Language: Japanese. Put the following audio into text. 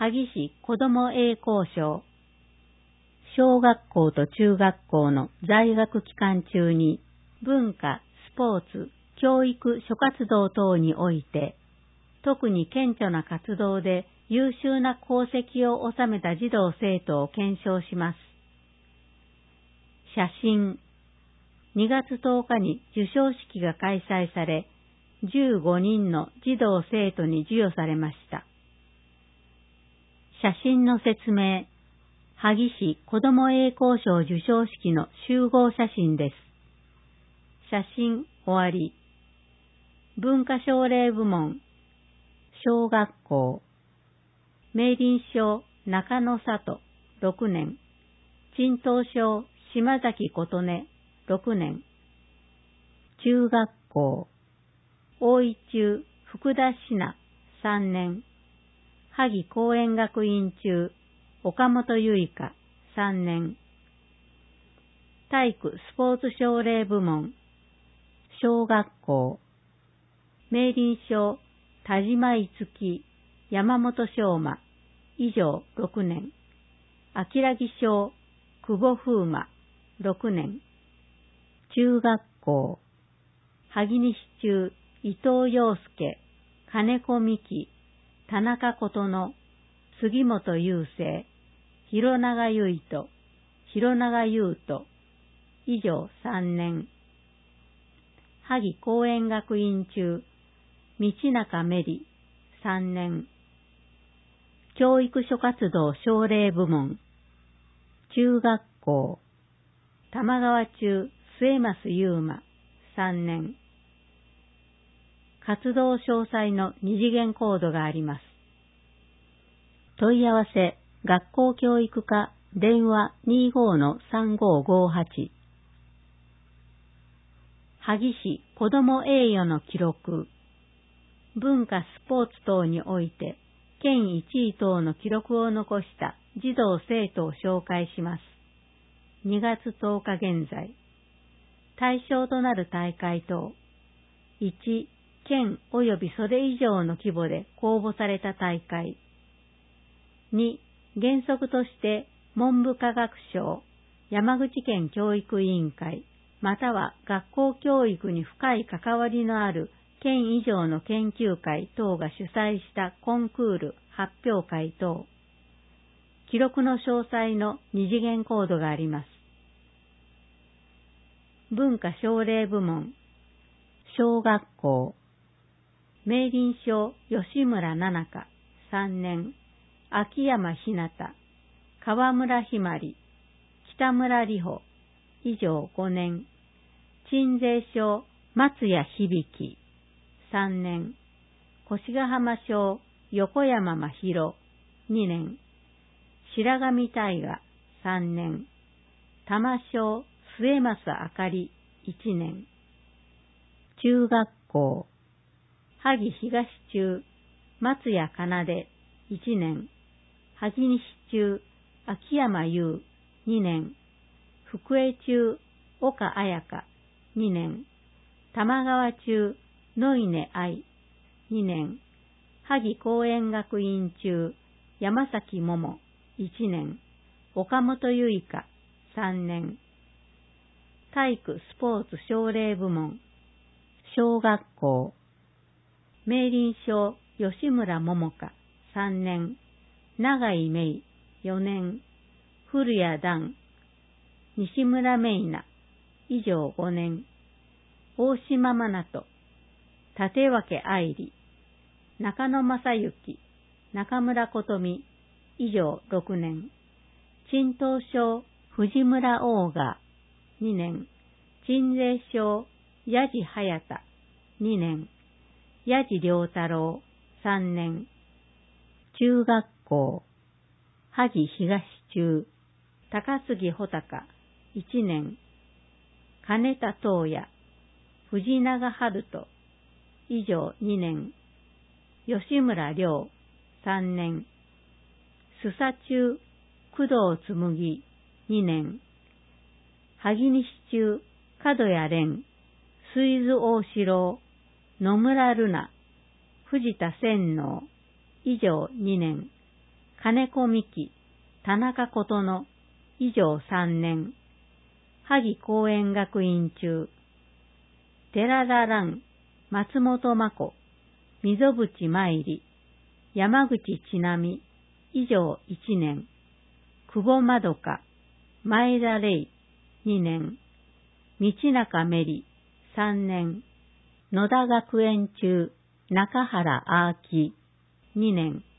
萩市子ども栄光賞。小学校と中学校の在学期間中に文化、スポーツ、教育諸活動等において、特に顕著な活動で優秀な功績を収めた児童生徒を顕彰します。写真。2月10日に授賞式が開催され、15人の児童生徒に授与されました。写真の説明。萩市子ども栄光賞授賞式の集合写真です。写真終わり。文化奨励部門。小学校。明林賞中野里6年。鎮東賞島崎琴音6年。中学校。大井中福田シナ3年。萩公園学院中岡本結香3年。体育スポーツ奨励部門。小学校。明林賞田島いつき山本昌馬以上6年。明木賞久保風磨6年。中学校。萩西中伊藤陽介金子美希田中琴乃杉本雄生広永結人広永優斗以上3年。萩公園学院中道中メリ3年。教育諸活動奨励部門。中学校。玉川中末増優馬3年。活動詳細の二次元コードがあります。問い合わせ、学校教育課、電話 25-3558。萩市子ども栄誉の記録。文化スポーツ等において、県1位等の記録を残した児童生徒を紹介します。2月10日現在。対象となる大会等。1、県及びそれ以上の規模で公募された大会。2、原則として文部科学省、山口県教育委員会、または学校教育に深い関わりのある県以上の研究会等が主催したコンクール、発表会等。記録の詳細の二次元コードがあります。文化奨励部門。小学校。明林賞吉村奈々香3年。秋山ひなた、川村ひまり、北村里穂以上5年。鎮西賞松谷響3年。越ヶ浜賞横山真宙2年。白神大河3年。玉賞末増あかり1年。中学校。萩東中松谷奏1年。萩西中秋山優2年。福江中岡彩香2年。玉川中野稲愛2年。萩公園学院中山崎桃1年。岡本結香3年。体育スポーツ奨励部門。小学校。明林賞吉村桃香3年。永井芽衣4年。古谷段西村芽奈以上5年。大島真奈と立脇愛理中野正幸中村琴美以上6年。鎮東賞藤村オーガ2年。鎮西賞矢地隼太2年。矢地良太郎3年。中学校。萩東中高杉穂高1年。金田東也藤永春人以上2年。吉村亮3年。須佐中工藤紬2年。萩西中角谷蓮水津大志郎野村瑠奈藤田千能以上2年。 金子美希、田中琴乃、以上3年。萩公園学院中。寺田蘭、松本真子、溝淵舞里、山口千奈美、以上1年。久保まどか、前田玲、2年。道中メリ、3年。野田学園中、中原あーき、2年。